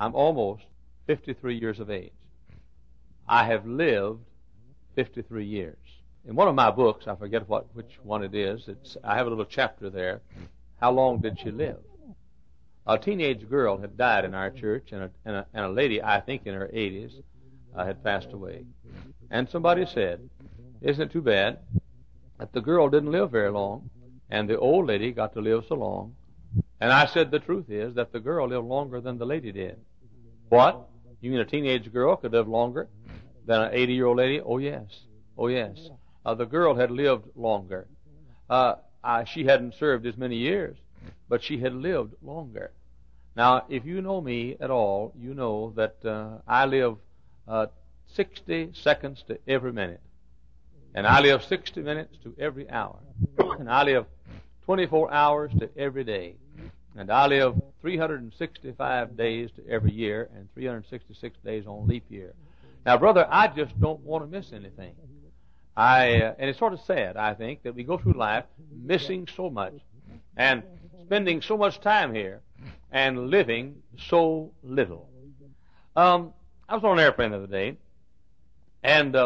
I'm almost 53 years of age. I have lived 53 years. In one of my books, I forget which one it is, I have a little chapter there, how long did she live? A teenage girl had died in our church, and a lady, I think in her 80s, had passed away. And somebody said, isn't it too bad that the girl didn't live very long, and the old lady got to live so long? And I said, the truth is that the girl lived longer than the lady did. What? You mean a teenage girl could live longer than an 80-year-old lady? Oh, yes. Oh, yes. The girl had lived longer. She hadn't served as many years, but she had lived longer. Now, if you know me at all, you know that I live 60 seconds to every minute. And I live 60 minutes to every hour. And I live 24 hours to every day. And I live 365 days to every year and 366 days on leap year. Now, brother, I just don't want to miss anything. And it's sort of sad, I think, that we go through life missing so much and spending so much time here and living so little. I was on an airplane the other day, and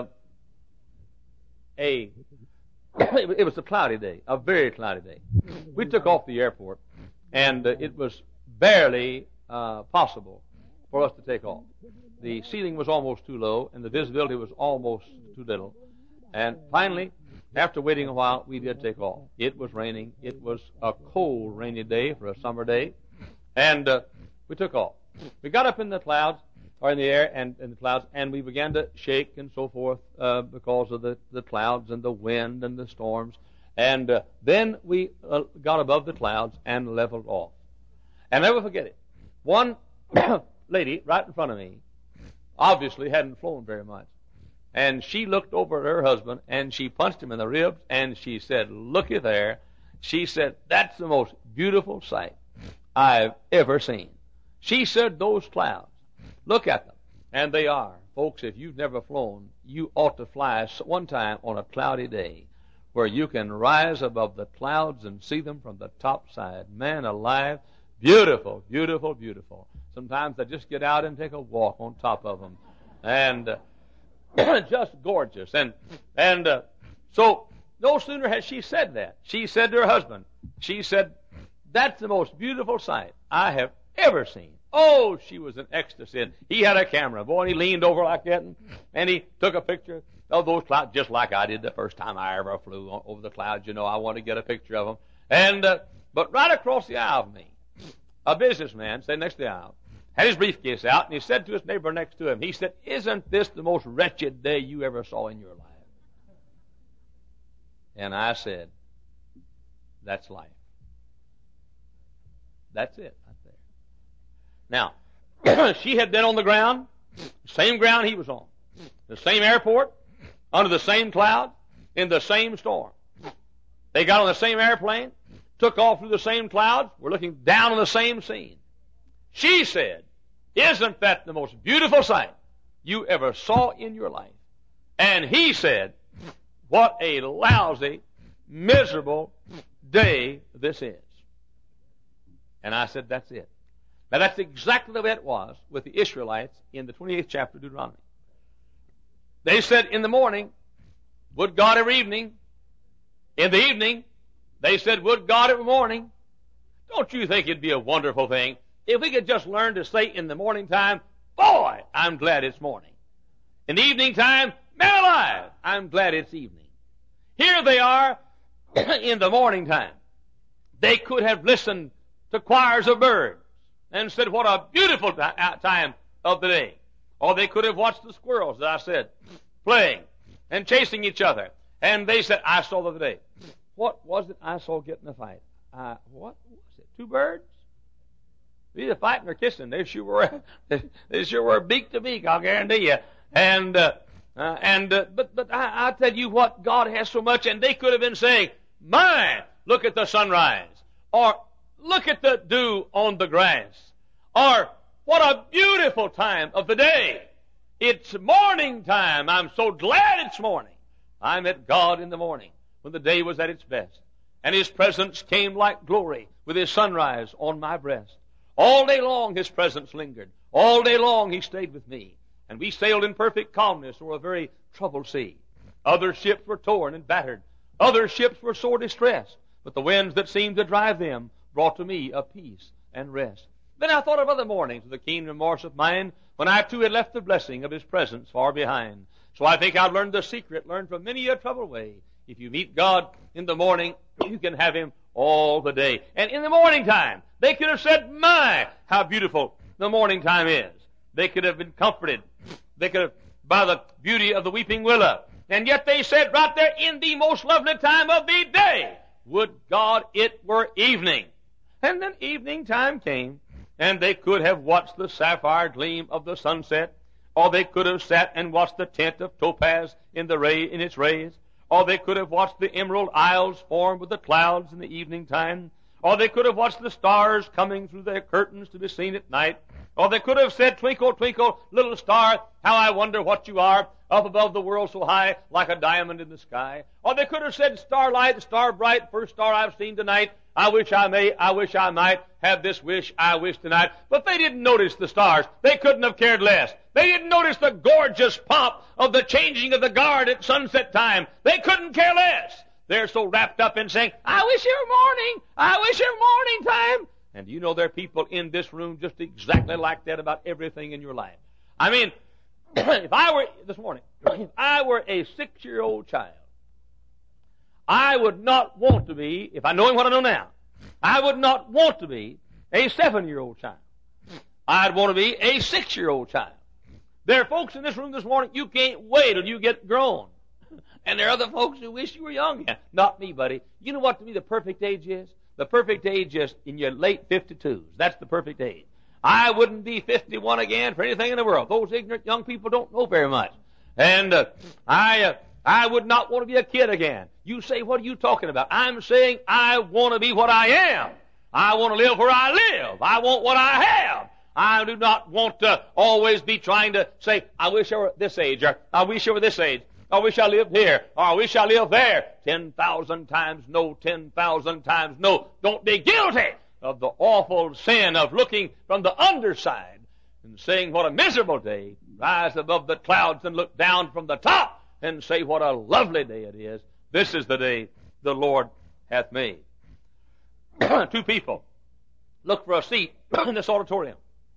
it was a cloudy day, a very cloudy day. We took off the airport, and it was barely possible for us to take off. The ceiling was almost too low, and the visibility was almost too little. And finally, after waiting a while, we did take off. It was raining. It was a cold, rainy day for a summer day. And we took off. We got up in the clouds, or in the air, and in the clouds, and we began to shake and so forth because of the clouds and the wind and the storms. And then we got above the clouds and leveled off. And I'll never forget it. One lady right in front of me obviously hadn't flown very much. And she looked over at her husband, and she punched him in the ribs, and she said, looky there. She said, that's the most beautiful sight I've ever seen. She said, those clouds, look at them. And they are. Folks, if you've never flown, you ought to fly one time on a cloudy day where you can rise above the clouds and see them from the top side. Man alive, beautiful, beautiful, beautiful. Sometimes I just get out and take a walk on top of them. And just gorgeous. And so no sooner had she said that, she said to her husband, she said, that's the most beautiful sight I have ever seen. Oh, she was in ecstasy. And he had a camera, boy, and he leaned over like that, and he took a picture of those clouds, just like I did the first time I ever flew over the clouds. You know, I wanted to get a picture of them. And but right across the aisle of me, a businessman sitting next to the aisle had his briefcase out, and he said to his neighbor next to him, he said, isn't this the most wretched day you ever saw in your life? And I said, that's life. That's it right there. Now, she had been on the ground, same ground he was on, the same airport, under the same cloud, in the same storm. They got on the same airplane, took off through the same clouds, were looking down on the same scene. She said, isn't that the most beautiful sight you ever saw in your life? And he said, what a lousy, miserable day this is. And I said, that's it. Now that's exactly the way it was with the Israelites in the 28th chapter of Deuteronomy. They said in the morning, would God every evening. In the evening, they said, would God every morning. Don't you think it'd be a wonderful thing if we could just learn to say in the morning time, boy, I'm glad it's morning. In the evening time, man alive, I'm glad it's evening. Here they are in the morning time. They could have listened to choirs of birds and said, what a beautiful time of the day. Or they could have watched the squirrels, as I said, playing and chasing each other. And they said, I saw the other day. What was it I saw get in a fight? What was it? Two birds? Either fighting or kissing. They sure were beak to beak, I'll guarantee you. But I tell you what, God has so much, and they could have been saying, my, look at the sunrise, or look at the dew on the grass, or what a beautiful time of the day. It's morning time. I'm so glad it's morning. I met God in the morning when the day was at its best, and His presence came like glory with His sunrise on my breast. All day long His presence lingered. All day long He stayed with me. And we sailed in perfect calmness o'er a very troubled sea. Other ships were torn and battered. Other ships were sore distressed. But the winds that seemed to drive them brought to me a peace and rest. Then I thought of other mornings with a keen remorse of mine, when I too had left the blessing of His presence far behind. So I think I've learned the secret, learned from many a troubled way. If you meet God in the morning, you can have Him all the day. And in the morning time, they could have said, my, how beautiful the morning time is. They could have been comforted. They could have, by the beauty of the weeping willow. And yet they said right there, in the most lovely time of the day, would God it were evening. And then evening time came, and they could have watched the sapphire gleam of the sunset, or they could have sat and watched the tint of topaz in its rays, or they could have watched the emerald isles form with the clouds in the evening time, or they could have watched the stars coming through their curtains to be seen at night, or they could have said, twinkle, twinkle, little star, how I wonder what you are, up above the world so high, like a diamond in the sky. Or they could have said, starlight, star bright, first star I've seen tonight, I wish I might have this wish I wish tonight. But they didn't notice the stars. They couldn't have cared less. They didn't notice the gorgeous pomp of the changing of the guard at sunset time. They couldn't care less. They're so wrapped up in saying, I wish it were morning. I wish it were morning time. And do you know there are people in this room just exactly like that about everything in your life? I mean, if I were a 6-year-old child, I would not want to be, if I know what I know now, I would not want to be a 7-year-old child. I'd want to be a 6-year-old child. There are folks in this room this morning, you can't wait till you get grown. And there are other folks who wish you were young. Not me, buddy. You know what to me the perfect age is? The perfect age is in your late 52s. That's the perfect age. I wouldn't be 51 again for anything in the world. Those ignorant young people don't know very much. And I would not want to be a kid again. You say, what are you talking about? I'm saying I want to be what I am. I want to live where I live. I want what I have. I do not want to always be trying to say, I wish I were this age, or I wish I were this age. I wish I lived here, or I wish I lived there. 10,000 times no, 10,000 times no. Don't be guilty of the awful sin of looking from the underside and saying what a miserable day. Rise above the clouds and look down from the top and say what a lovely day it is. This is the day the Lord hath made. 2 people look for a seat in this auditorium.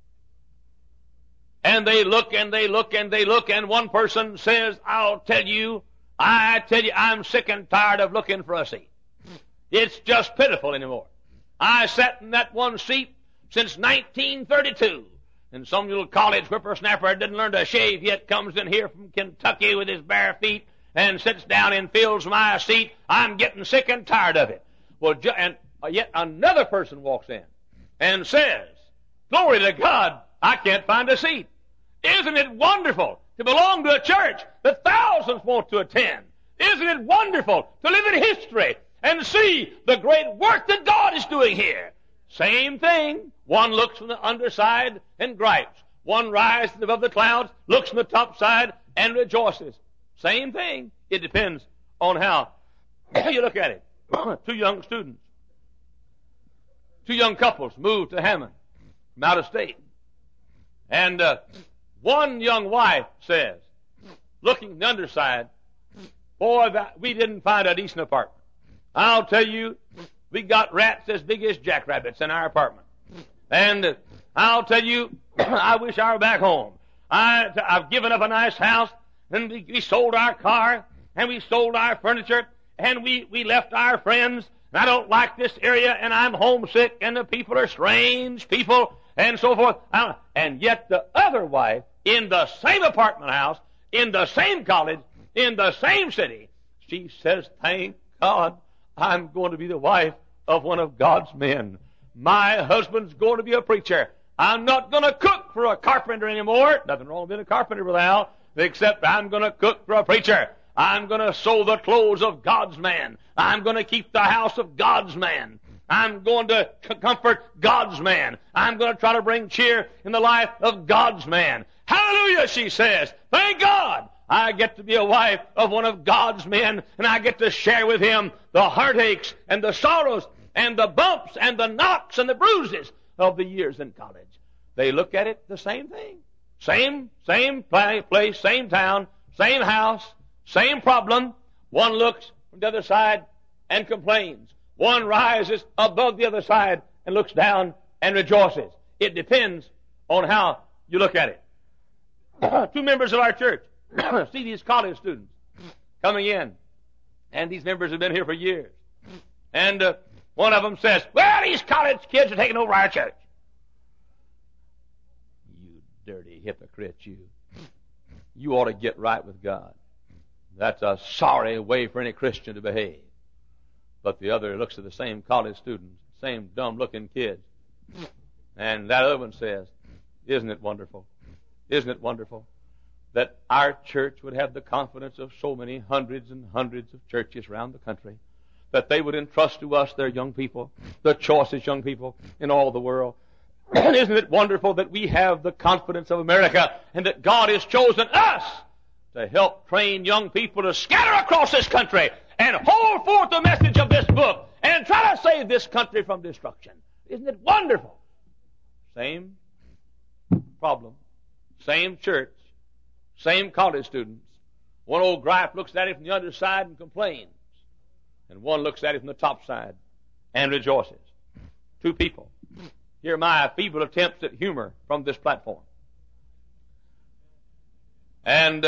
And they look and they look and they look, and one person says, I tell you, I'm sick and tired of looking for a seat. It's just pitiful anymore. I sat in that one seat since 1932. And some little college whippersnapper didn't learn to shave yet comes in here from Kentucky with his bare feet and sits down and fills my seat. I'm getting sick and tired of it. Well, and yet another person walks in and says, glory to God, I can't find a seat. Isn't it wonderful to belong to a church that thousands want to attend? Isn't it wonderful to live in history and see the great work that God is doing here? Same thing. One looks from the underside and gripes. One rises above the clouds, looks from the top side, and rejoices. Same thing. It depends on how you look at it. 2 young students, 2 young couples moved to Hammond from out of state. And one young wife says, looking at the underside, boy, we didn't find a decent apartment. I'll tell you, we got rats as big as jackrabbits in our apartment. And I'll tell you, I wish I were back home. I've given up a nice house, and we sold our car, and we sold our furniture, and we left our friends. And I don't like this area, and I'm homesick, and the people are strange people, and so forth. And yet the other wife, in the same apartment house, in the same college, in the same city, she says, thank God, I'm going to be the wife of one of God's men. My husband's going to be a preacher. I'm not going to cook for a carpenter anymore. Nothing wrong with being a carpenter, Brother Al, except I'm going to cook for a preacher. I'm going to sew the clothes of God's man. I'm going to keep the house of God's man. I'm going to comfort God's man. I'm going to try to bring cheer in the life of God's man. Hallelujah, she says. Thank God I get to be a wife of one of God's men, and I get to share with him the heartaches and the sorrows and the bumps and the knocks and the bruises of the years in college. they look at it the same thing. Same place, same town, same house, same problem. One looks from the other side and complains. One rises above the other side and looks down and rejoices. It depends on how you look at it. Two members of our church see these college students coming in, and these members have been here for years. And one of them says, well, these college kids are taking over our church. You dirty hypocrite, you. You ought to get right with God. That's a sorry way for any Christian to behave. But the other looks at the same college students, same dumb-looking kids. And that other one says, isn't it wonderful? Isn't it wonderful that our church would have the confidence of so many hundreds and hundreds of churches around the country, that they would entrust to us their young people, the choicest young people in all the world. And isn't it wonderful that we have the confidence of America and that God has chosen us to help train young people to scatter across this country and hold forth the message of this book and try to save this country from destruction. Isn't it wonderful? Same problem, same church, same college students. One old gripe looks at it from the underside and complains, and one looks at it from the top side and rejoices. Two people. Hear my feeble attempts at humor from this platform. And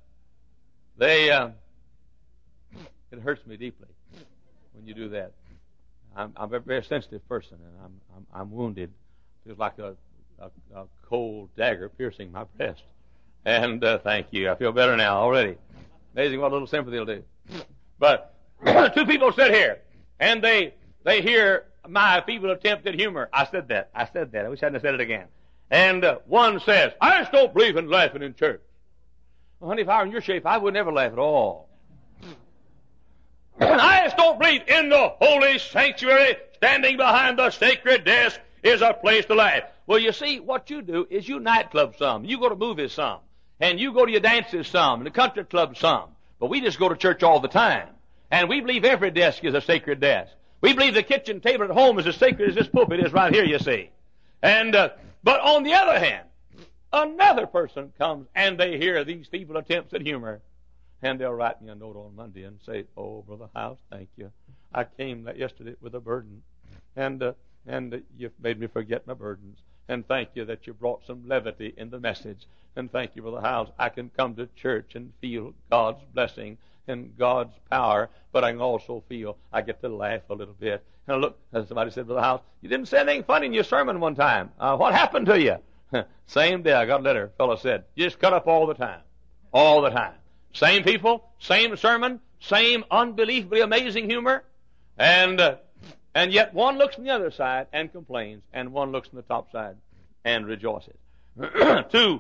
it hurts me deeply when you do that. I'm a very sensitive person, and I'm wounded. It feels like a cold dagger piercing my breast. And thank you. I feel better now already. Amazing what a little sympathy will do. But two people sit here, and they hear my feeble attempt at humor. I said that. I wish I hadn't said it again. And one says, I just don't believe in laughing in church. Well, honey, if I were in your shape, I would never laugh at all. I just don't believe in the holy sanctuary. Standing behind the sacred desk is a place to laugh. Well, you see, what you do is you nightclub some. You go to movies some. And you go to your dances some, and the country club some. But we just go to church all the time. And we believe every desk is a sacred desk. We believe the kitchen table at home is as sacred as this pulpit is right here, you see. And but on the other hand, another person comes and they hear these feeble attempts at humor. And they'll write me a note on Monday and say, oh, Brother House, thank you. I came yesterday with a burden. And you've made me forget my burdens. And thank you that you brought some levity in the message. And thank you, Brother House. I can come to church and feel God's blessing and God's power, but I can also feel I get to laugh a little bit. And look, as somebody said, Brother House, you didn't say anything funny in your sermon one time. What happened to you? Same day I got a letter. A fellow said, you just cut up all the time. All the time. Same people, same sermon, same unbelievably amazing humor, and yet one looks from the other side and complains, and one looks from the top side and rejoices. Two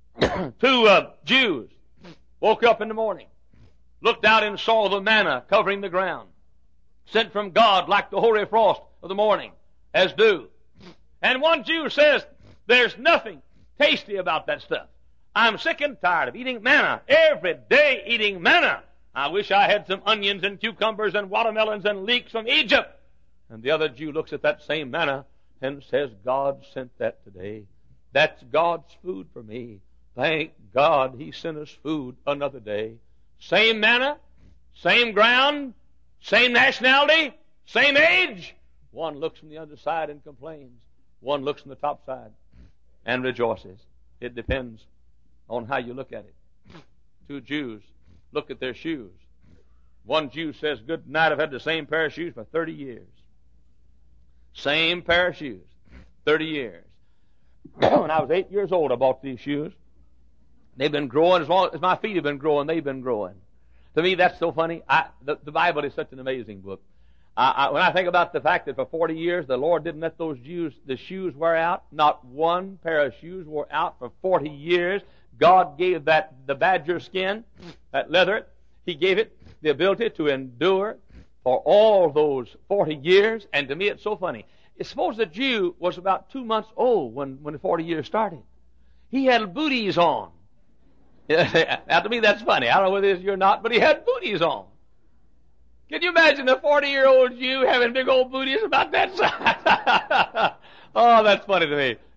Jews woke up in the morning, looked out and saw the manna covering the ground, sent from God like the hoary frost of the morning, as dew. And one Jew says, there's nothing tasty about that stuff. I'm sick and tired of eating manna, every day eating manna. I wish I had some onions and cucumbers and watermelons and leeks from Egypt. And the other Jew looks at that same manna and says, God sent that today. That's God's food for me. Thank God He sent us food another day. Same manna, same ground, same nationality, same age. One looks from the other side and complains. One looks from the top side and rejoices. It depends on how you look at it. Two Jews look at their shoes. One Jew says, good night, I've had the same pair of shoes for 30 years. Same pair of shoes, 30 years. When I was 8 years old, I bought these shoes. They've been growing as long as my feet have been growing. They've been growing. To me, that's so funny. The Bible is such an amazing book. When I think about the fact that for 40 years the Lord didn't let the shoes wear out, not one pair of shoes wore out for 40 years. God gave the badger skin, that leather, He gave it the ability to endure for all those 40 years. And to me, it's so funny. Suppose the Jew was about 2 months old when the 40 years started. He had booties on. Now, to me, that's funny. I don't know whether it is or not, but he had booties on. Can you imagine a 40-year-old Jew having big old booties about that size? Oh, that's funny to me.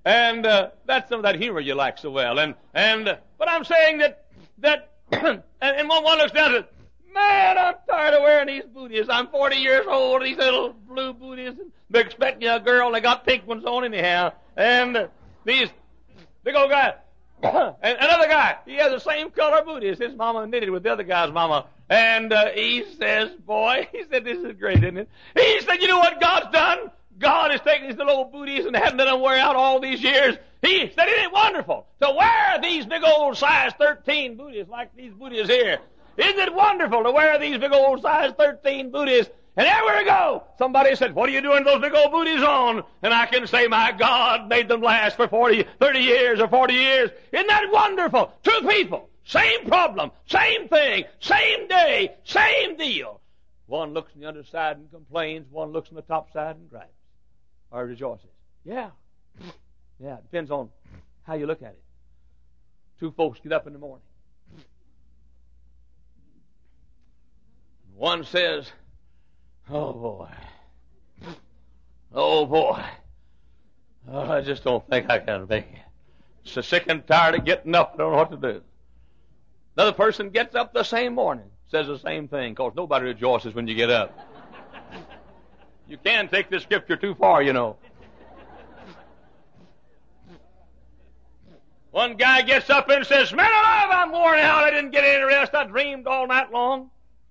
And that's some of that humor you like so well. But I'm saying that and one looks down and says, man, I'm tired of wearing these booties. I'm 40 years old, these little blue booties. They're expecting a girl, and they got pink ones on anyhow. And these big old guys. And another guy, he has the same color booties. His mama knitted with the other guy's mama. And he says, boy, he said, this is great, isn't it? He said, you know what God's done? God has taken these little old booties and hadn't let them wear out all these years. He said, isn't it wonderful to wear these big old size 13 booties like these booties here? Isn't it wonderful to wear these big old size 13 booties? And there we go. Somebody said, what are you doing those big old booties on? And I can say, my God made them last for 30 years or 40 years. Isn't that wonderful? Two people, same problem, same thing, same day, same deal. One looks on the underside and complains. One looks on the top side and gripes or rejoices. Yeah. Yeah, it depends on how you look at it. Two folks get up in the morning. One says, oh, boy. Oh, boy. Oh, I just don't think I can make it. So sick and tired of getting up. I don't know what to do. Another person gets up the same morning, says the same thing, because nobody rejoices when you get up. You can't take this scripture too far, you know. One guy gets up and says, man alive, I'm worn out. I didn't get any rest. I dreamed all night long.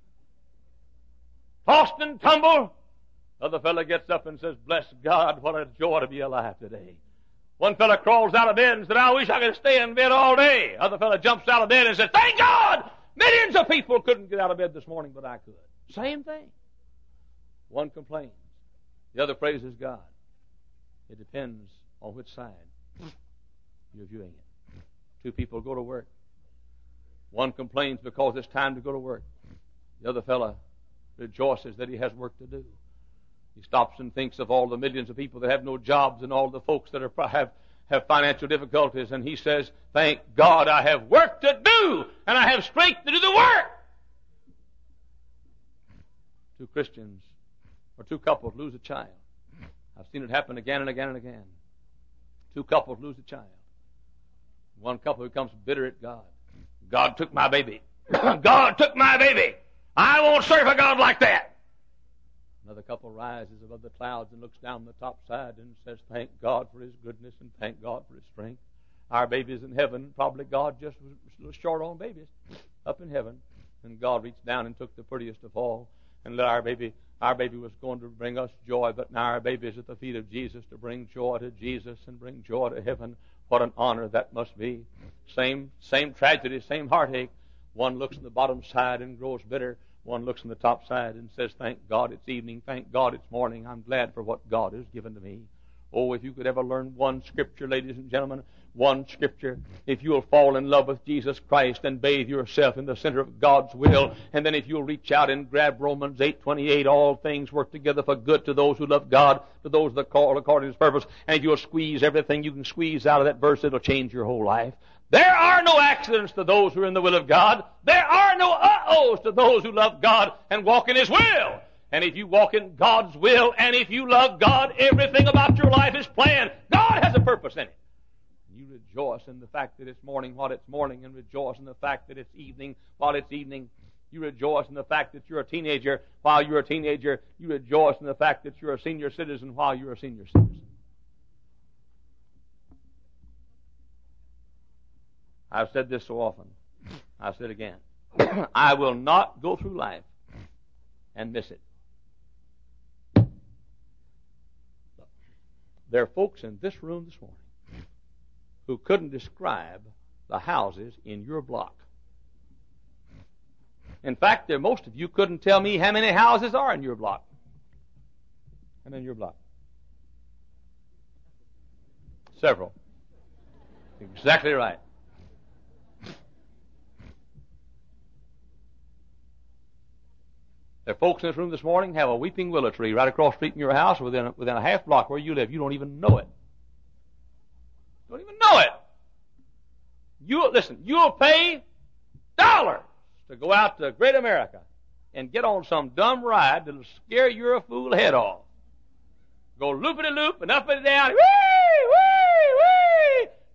Tossed and tumbled. Other fellow gets up and says, bless God, what a joy to be alive today. One fellow crawls out of bed and said, I wish I could stay in bed all day. Other fellow jumps out of bed and says, thank God, millions of people couldn't get out of bed this morning, but I could. Same thing. One complains. The other praises God. It depends on which side you're viewing it. Two people go to work. One complains because it's time to go to work. The other fellow rejoices that he has work to do. He stops and thinks of all the millions of people that have no jobs and all the folks that have financial difficulties, and he says, thank God I have work to do, and I have strength to do the work. Two Christians or two couples lose a child. I've seen it happen again and again and again. Two couples lose a child. One couple becomes bitter at God. God took my baby. God took my baby. I won't serve a God like that. Another couple rises above the clouds and looks down the top side and says, thank God for His goodness and thank God for His strength. Our baby's in heaven. Probably God just was a little short on babies up in heaven. And God reached down and took the prettiest of all and let our baby was going to bring us joy, but now our baby is at the feet of Jesus to bring joy to Jesus and bring joy to heaven. What an honor that must be. Same tragedy, same heartache. One looks on the bottom side and grows bitter. One looks on the top side and says, thank God it's evening. Thank God it's morning. I'm glad for what God has given to me. Oh, if you could ever learn one scripture, ladies and gentlemen, one scripture, if you'll fall in love with Jesus Christ and bathe yourself in the center of God's will, and then if you'll reach out and grab Romans 8:28, all things work together for good to those who love God, to those that are called according to His purpose, and if you'll squeeze everything you can squeeze out of that verse, it'll change your whole life. There are no accidents to those who are in the will of God. There are no uh-ohs to those who love God and walk in His will. And if you walk in God's will, and if you love God, everything about your life is planned. God has a purpose in it. You rejoice in the fact that it's morning while it's morning, and rejoice in the fact that it's evening while it's evening. You rejoice in the fact that you're a teenager while you're a teenager. You rejoice in the fact that you're a senior citizen while you're a senior citizen. I've said this so often. I'll say it again. I will not go through life and miss it. There are folks in this room this morning who couldn't describe the houses in your block. In fact, most of you couldn't tell me how many houses are in your block. And in your block? Several. Exactly right. There are folks in this room this morning have a weeping willow tree right across the street in your house within a half block where you live. You don't even know it. You don't even know it. You'll pay dollars to go out to Great America and get on some dumb ride that'll scare your fool head off. Go loopity-loop and up and down. Wee, wee,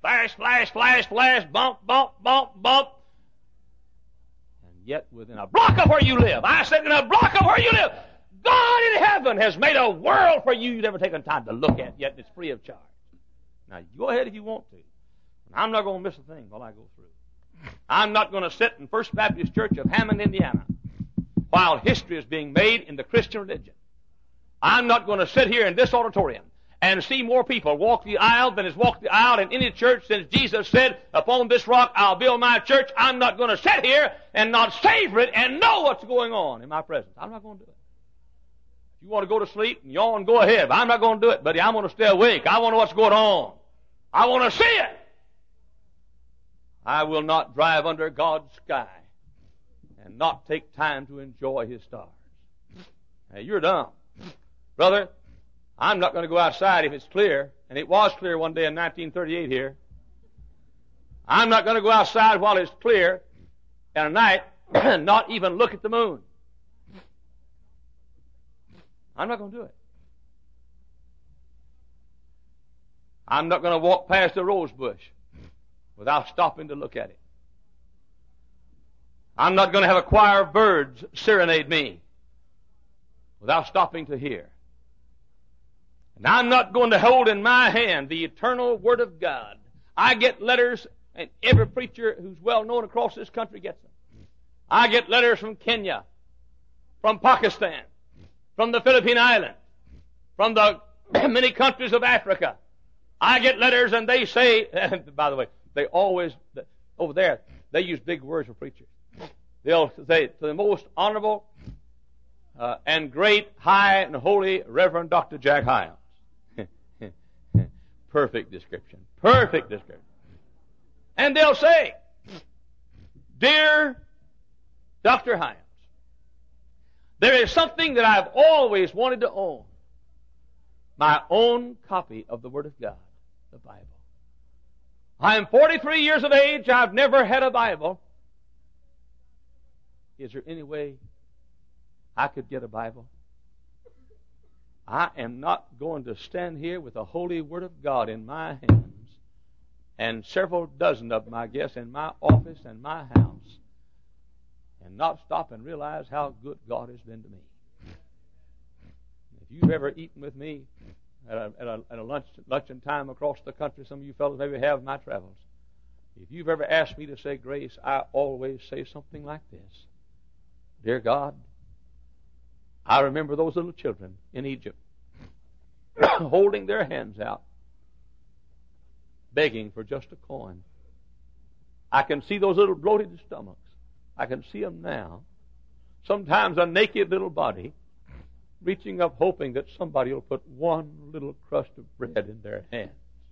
Flash, flash, flash, flash, bump, bump, bump, bump. And yet within a block of where you live, I said in a block of where you live, God in heaven has made a world for you you've never taken time to look at, yet it's free of charge. Now, you go ahead if you want to. I'm not going to miss a thing while I go through. I'm not going to sit in First Baptist Church of Hammond, Indiana, while history is being made in the Christian religion. I'm not going to sit here in this auditorium and see more people walk the aisle than has walked the aisle in any church since Jesus said, upon this rock I'll build my church. I'm not going to sit here and not savor it and know what's going on in my presence. I'm not going to do it. If you want to go to sleep and yawn, go ahead. But I'm not going to do it, buddy. I'm going to stay awake. I want to know what's going on. I want to see it. I will not drive under God's sky and not take time to enjoy His stars. Now, you're dumb. Brother, I'm not going to go outside if it's clear, and it was clear one day in 1938 here. I'm not going to go outside while it's clear at night and not even look at the moon. I'm not going to do it. I'm not going to walk past a rose bush without stopping to look at it. I'm not going to have a choir of birds serenade me without stopping to hear. And I'm not going to hold in my hand the eternal Word of God. I get letters, and every preacher who's well known across this country gets them. I get letters from Kenya, from Pakistan, from the Philippine Islands, from the many countries of Africa. I get letters and they say, and by the way, they always, over there, they use big words for preachers. They'll say, to the most honorable and great, high, and holy Reverend Dr. Jack Hyams. Perfect description. Perfect description. And they'll say, Dear Dr. Hyams, there is something that I've always wanted to own. My own copy of the Word of God, the Bible. I am 43 years of age. I've never had a Bible. Is there any way I could get a Bible? I am not going to stand here with the holy Word of God in my hands and several dozen of them, I guess, in my office and my house and not stop and realize how good God has been to me. If you've ever eaten with me at a luncheon time across the country, some of you fellows maybe have in my travels, if you've ever asked me to say grace, I always say something like this. Dear God, I remember those little children in Egypt holding their hands out, begging for just a coin. I can see those little bloated stomachs. I can see them now. Sometimes a naked little body reaching up hoping that somebody will put one little crust of bread in their hands.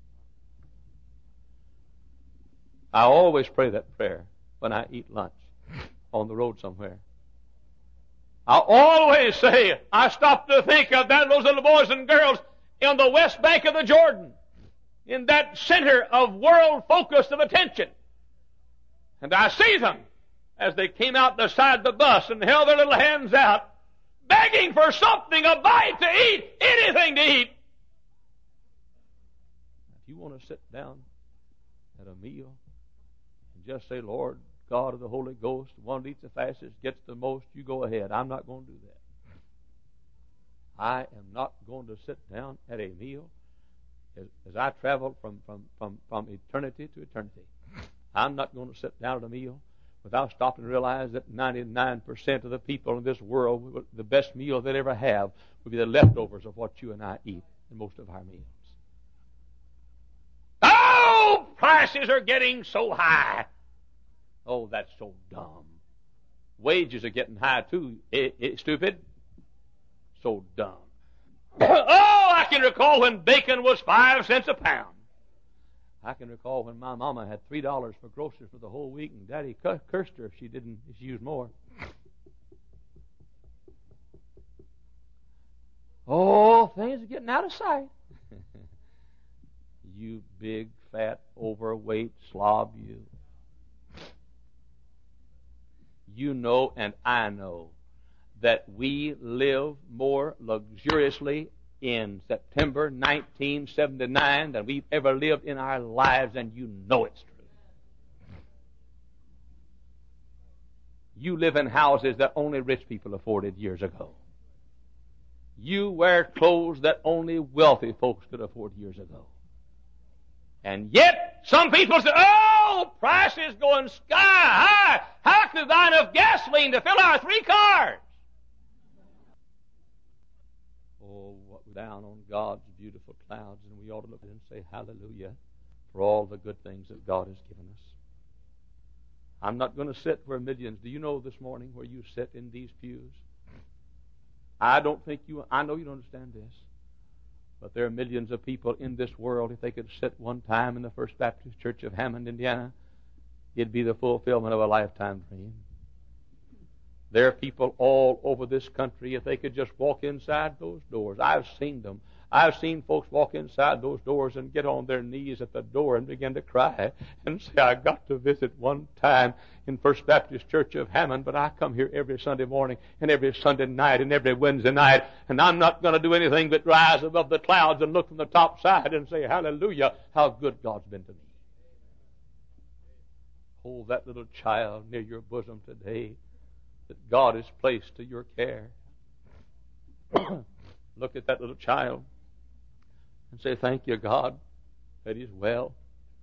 I always pray that prayer when I eat lunch on the road somewhere. I always say, I stop to think of those little boys and girls on the west bank of the Jordan, in that center of world focus of attention. And I see them as they came out the side of the bus and held their little hands out, begging for something, a bite to eat, anything to eat. If you want to sit down at a meal and just say, Lord, God of the Holy Ghost, one that eats the fastest, gets the most, you go ahead. I'm not going to do that. I am not going to sit down at a meal as I travel from eternity to eternity. I'm not going to sit down at a meal without stopping to realize that 99% of the people in this world, the best meal they'd ever have would be the leftovers of what you and I eat in most of our meals. Oh, prices are getting so high. Oh, that's so dumb. Wages are getting high too, stupid. So dumb. Oh, I can recall when bacon was 5 cents a pound. I can recall when my mama had $3 for groceries for the whole week, and Daddy cursed her if she used more. Oh, things are getting out of sight. You big, fat, overweight slob, you. You know and I know that we live more luxuriously in September 1979 than we've ever lived in our lives, and you know it's true. You live in houses that only rich people afforded years ago. You wear clothes that only wealthy folks could afford years ago. And yet, some people say, oh, prices going sky high. How can we buy enough gasoline to fill our 3 cars? Oh, what we're down on God's beautiful clouds, and we ought to look at it and say, hallelujah, for all the good things that God has given us. I'm not going to sit where millions. Do you know this morning where you sit in these pews? I know you don't understand this. But there are millions of people in this world. If they could sit one time in the First Baptist Church of Hammond, Indiana, it'd be the fulfillment of a lifetime dream. There are people all over this country. If they could just walk inside those doors. I've seen them. I've seen folks walk inside those doors and get on their knees at the door and begin to cry and say, I got to visit one time in First Baptist Church of Hammond, but I come here every Sunday morning and every Sunday night and every Wednesday night, and I'm not going to do anything but rise above the clouds and look from the top side and say, hallelujah, how good God's been to me. Hold that little child near your bosom today that God has placed to your care. Look at that little child and say, thank you, God, that he's well.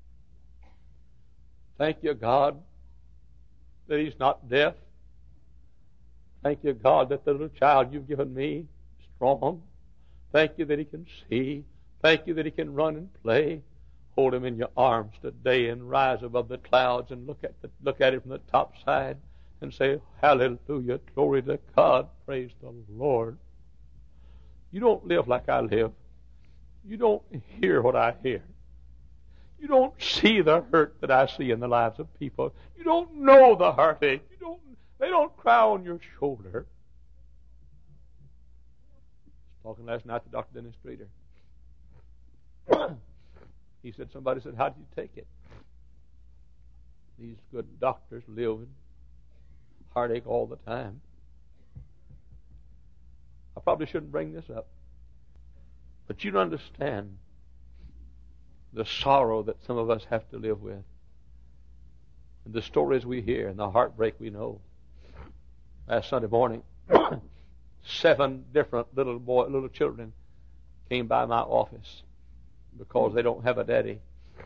Thank you, God, that he's not deaf. Thank you, God, that the little child you've given me is strong. Thank you that he can see. Thank you that he can run and play. Hold him in your arms today and rise above the clouds and look at it from the top side and say, hallelujah, glory to God, praise the Lord. You don't live like I live. You don't hear what I hear. You don't see the hurt that I see in the lives of people. You don't know the heartache. They don't cry on your shoulder. I was talking last night to Dr. Dennis Streeter. He said, somebody said, how did you take it? These good doctors live in heartache all the time. I probably shouldn't bring this up. But you don't understand the sorrow that some of us have to live with. And the stories we hear and the heartbreak we know. Last Sunday morning, 7 different little children came by my office because they don't have a daddy.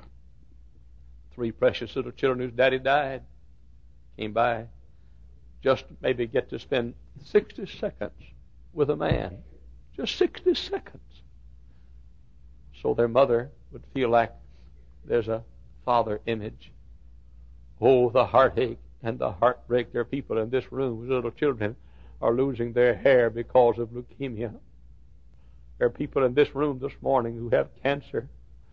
3 precious little children whose daddy died came by just maybe get to spend 60 seconds with a man. Just 60 seconds. So their mother would feel like there's a father image. Oh, the heartache and the heartbreak. There are people in this room whose little children are losing their hair because of leukemia. There are people in this room this morning who have cancer.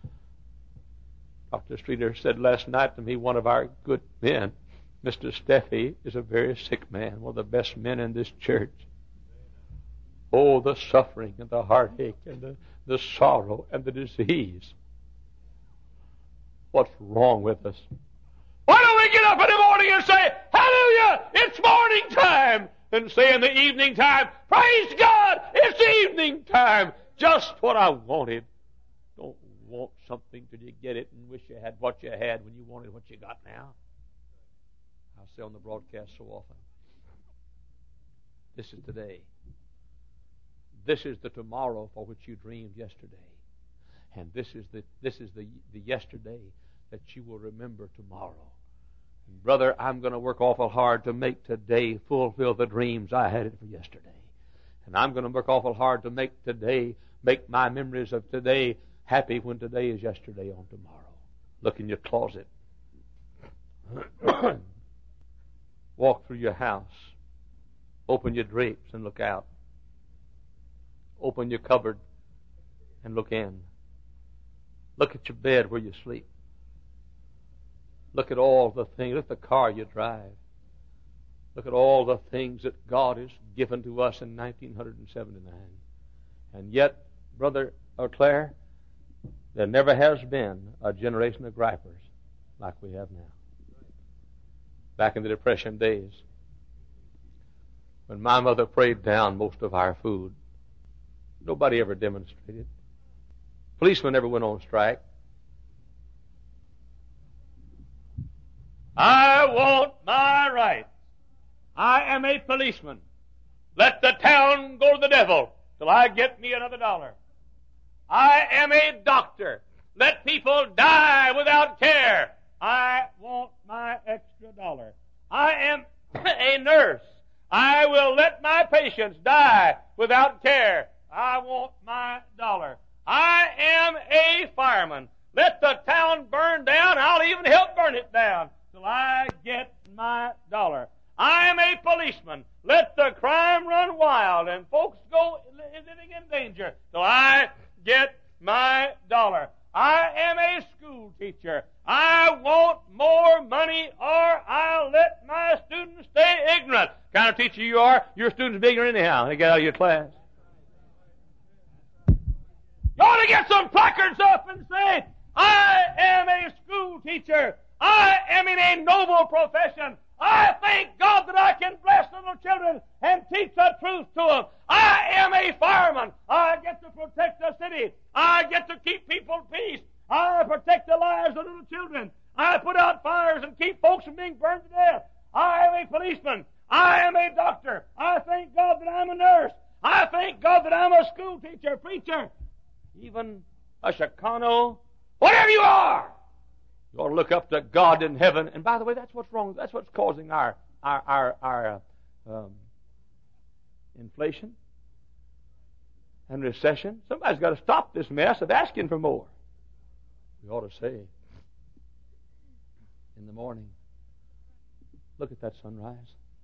Dr. Streeter said last night to me, one of our good men, Mr. Steffi, is a very sick man, one of the best men in this church. Oh, the suffering and the heartache and the sorrow and the disease. What's wrong with us? Why don't we get up in the morning and say, hallelujah, it's morning time, and say in the evening time, praise God, it's evening time. Just what I wanted. Don't want something till you get it and wish you had what you had when you wanted what you got now. I say on the broadcast so often, this is today. This is the tomorrow for which you dreamed yesterday. And this is the yesterday that you will remember tomorrow. And brother, I'm going to work awful hard to make today fulfill the dreams I had for yesterday. And I'm going to work awful hard to make my memories of today happy when today is yesterday on tomorrow. Look in your closet. Walk through your house. Open your drapes and look out. Open your cupboard and look in. Look at your bed where you sleep. Look at all the things. Look at the car you drive. Look at all the things that God has given to us in 1979. And yet, Brother Claire, there never has been a generation of gripers like we have now. Back in the Depression days, when my mother prayed down most of our food, Nobody ever demonstrated. Policemen never went on strike. I want my rights. I am a policeman. Let the town go to the devil till I get me another dollar. I am a doctor. Let people die without care. I want my extra dollar. I am a nurse. I will let my patients die without care. I want my dollar. I am a fireman. Let the town burn down. I'll even help burn it down till I get my dollar. I am a policeman. Let the crime run wild and folks go living in danger till I get my dollar. I am a school teacher. I want more money or I'll let my students stay ignorant. Kind of teacher you are, your students be ignorant anyhow. They get out of your class. You ought to get some placards up and say, I am a school teacher. I am in a noble profession. I thank God that I can bless little children and teach the truth to them. I am a fireman. I get to protect the city. I get to keep people peace. I protect the lives of little children. I put out fires and keep folks from being burned to death. I am a policeman. I am a doctor. I thank God that I'm a nurse. I thank God that I'm a school teacher, preacher, even a Chicano, whatever you are. You ought to look up to God in heaven. And by the way, that's what's wrong. That's what's causing our inflation and recession. Somebody's got to stop this mess of asking for more. We ought to say in the morning, look at that sunrise.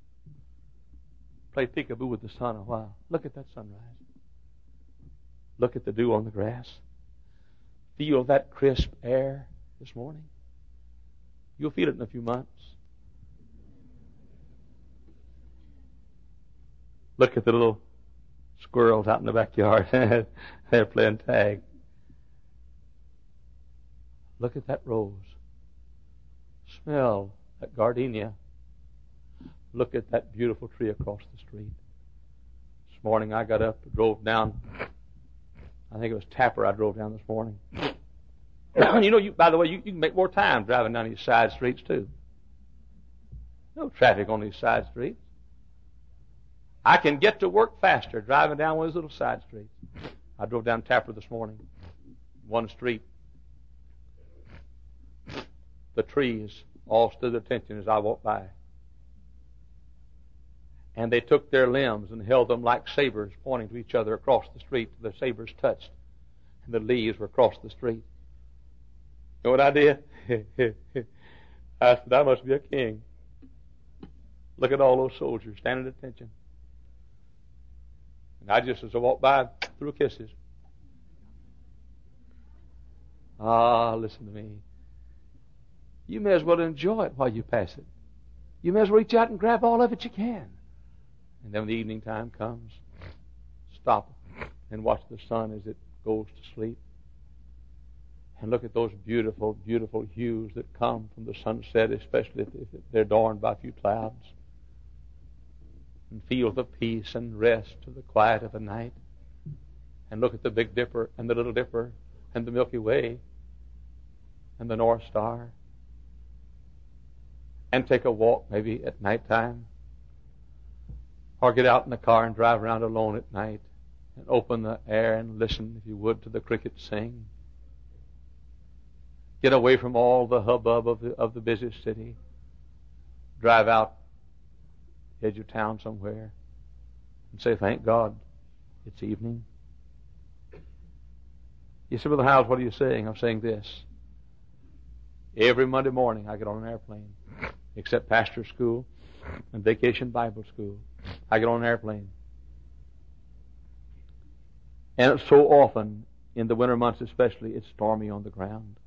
Play peekaboo with the sun a while. Look at that sunrise. Look at the dew on the grass. Feel that crisp air this morning. You'll feel it in a few months. Look at the little squirrels out in the backyard. They're playing tag. Look at that rose. Smell that gardenia. Look at that beautiful tree across the street. This morning I got up, drove down. I think it was Tapper I drove down this morning. You know, by the way, you can make more time driving down these side streets, too. No traffic on these side streets. I can get to work faster driving down one of those little side streets. I drove down Tapper this morning. One street. The trees all stood attention as I walked by. And they took their limbs and held them like sabers pointing to each other across the street. The sabers touched. And the leaves were across the street. You know what I did? I said, I must be a king. Look at all those soldiers standing at attention. And I just, as I walked by, threw kisses. Ah, listen to me. You may as well enjoy it while you pass it. You may as well reach out and grab all of it you can. And then when the evening time comes, stop and watch the sun as it goes to sleep. And look at those beautiful, beautiful hues that come from the sunset, especially if they're adorned by a few clouds. And feel the peace and rest of the quiet of the night. And look at the Big Dipper and the Little Dipper and the Milky Way and the North Star. And take a walk maybe at nighttime. Or get out in the car and drive around alone at night and open the air and listen, if you would, to the crickets sing. Get away from all the hubbub of the busy city. Drive out edge of town somewhere and say, thank God, it's evening. You say, Brother Howells, what are you saying? I'm saying this. Every Monday morning I get on an airplane, except pastor school and vacation Bible school. I get on an airplane. And so often, in the winter months especially, it's stormy on the ground.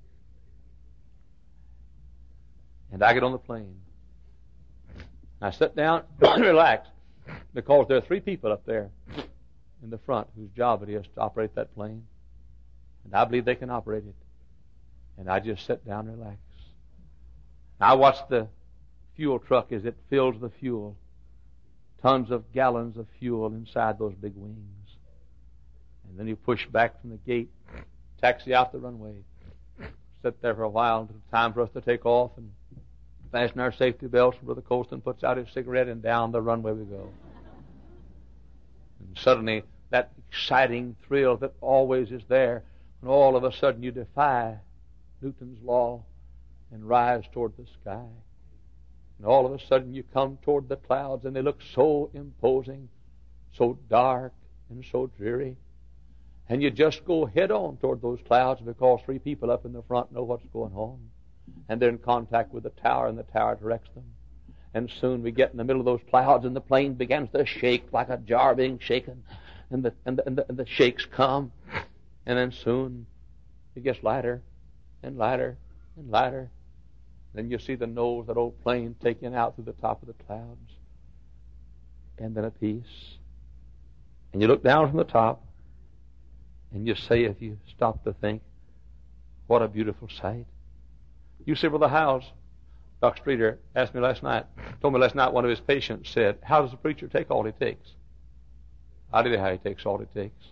And I get on the plane. I sit down and relax, because there are 3 people up there in the front whose job it is to operate that plane. And I believe they can operate it. And I just sit down and relax. I watch the fuel truck as it fills the fuel. Tons of gallons of fuel inside those big wings. And then you push back from the gate, taxi out the runway, sit there for a while until it's time for us to take off and fasten our safety belts. And Brother Colston puts out his cigarette, and down the runway we go. And suddenly, that exciting thrill that always is there, and all of a sudden you defy Newton's law and rise toward the sky. And all of a sudden you come toward the clouds, and they look so imposing, so dark and so dreary. And you just go head on toward those clouds because three people up in the front know what's going on. And they're in contact with the tower, and the tower directs them. And soon we get in the middle of those clouds, and the plane begins to shake like a jar being shaken. And the shakes come. And then soon it gets lighter and lighter and lighter. Then you see the nose of that old plane taking out through the top of the clouds. And then a peace. And you look down from the top, and you say, if you stop to think, what a beautiful sight. You say, Brother Howes, Doc Streeter asked me last night, told me last night one of his patients said, how does the preacher take all he takes? I'll tell you how he takes all he takes.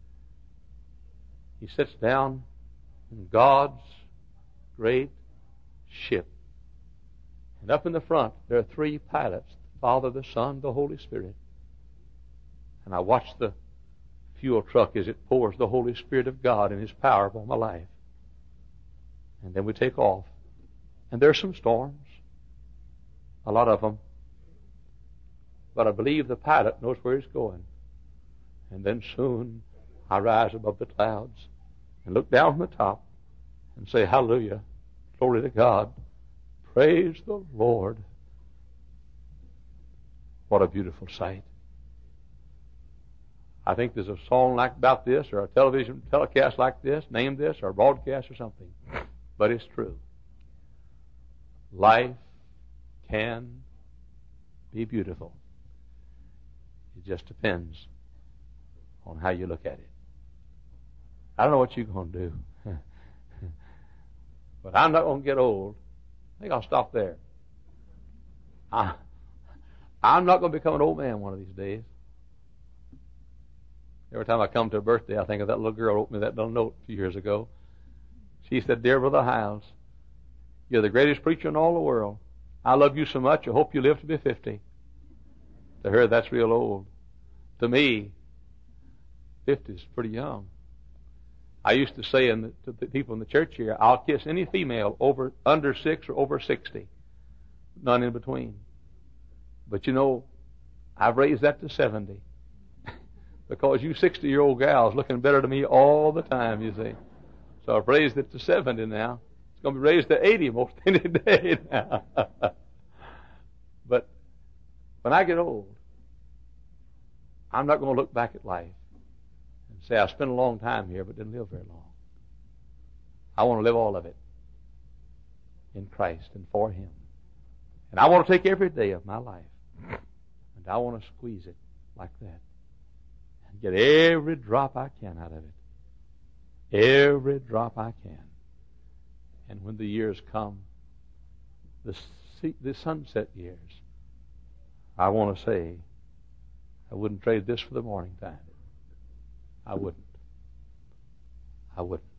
He sits down in God's great ship. And up in the front, there are three pilots, the Father, the Son, the Holy Spirit. And I watch the fuel truck as it pours the Holy Spirit of God and His power upon my life. And then we take off. And there's some storms, a lot of them. But I believe the pilot knows where he's going. And then soon I rise above the clouds and look down from the top and say, hallelujah, glory to God, praise the Lord. What a beautiful sight. I think there's a song like about this, or a television telecast like this, name this, or a broadcast or something. But it's true. Life can be beautiful. It just depends on how you look at it. I don't know what you're going to do. But I'm not going to get old. I think I'll stop there. I'm not going to become an old man one of these days. Every time I come to a birthday, I think of that little girl who wrote me that little note a few years ago. She said, Dear Brother Howes, you're the greatest preacher in all the world. I love you so much, I hope you live to be 50. To her, that's real old. To me, 50 is pretty young. I used to say to the people in the church here, I'll kiss any female under 6 or over 60. None in between. But you know, I've raised that to 70. Because you 60-year-old gals looking better to me all the time, you see. So I've raised it to 70 now. It's going to be raised to 80 most any day now. But when I get old, I'm not going to look back at life and say, I spent a long time here but didn't live very long. I want to live all of it in Christ and for Him. And I want to take every day of my life and I want to squeeze it like that and get every drop I can out of it. Every drop I can. And when the years come, the sunset years, I want to say, I wouldn't trade this for the morning time. I wouldn't. I wouldn't.